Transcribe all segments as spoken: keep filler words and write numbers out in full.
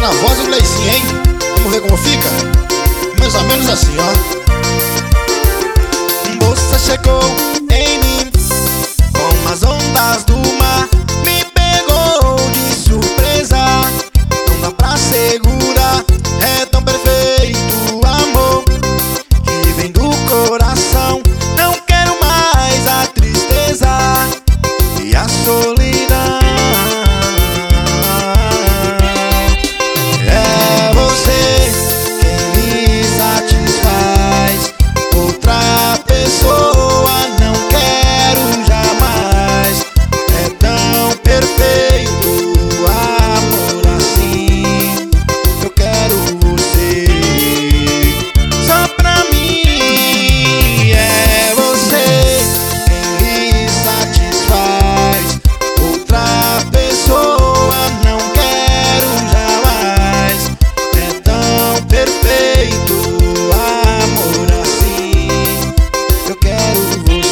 na voz do Gleicinho, hein? Vamos ver como fica? Mais ou menos assim, ó. Você chegou em mim com as ondas do mar, me pegou de surpresa, não dá pra segurar. É tão perfeito o amor que vem do coração. Não quero mais a tristeza e a solidão. É você quem me satisfaz, outra pessoa não quero jamais. É tão perfeito o amor assim, eu quero você só pra mim. É você quem me satisfaz, outra pessoa não quero jamais. É tão perfeito o amor assim, eu quero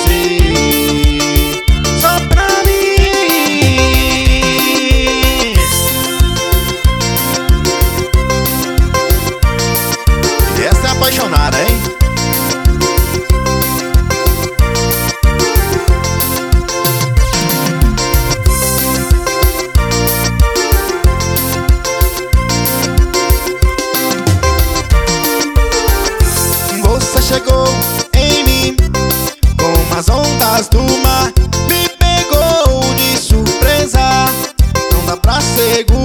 você só pra mim. E essa é apaixonada, hein? Você chegou em mim com as ondas do mar, me pegou de surpresa, não dá pra segurar.